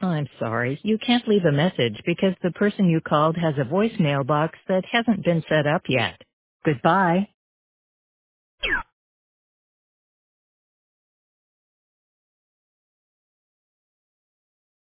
I'm sorry, you can't leave a message because the person you called has a voicemail box that hasn't been set up yet. Goodbye.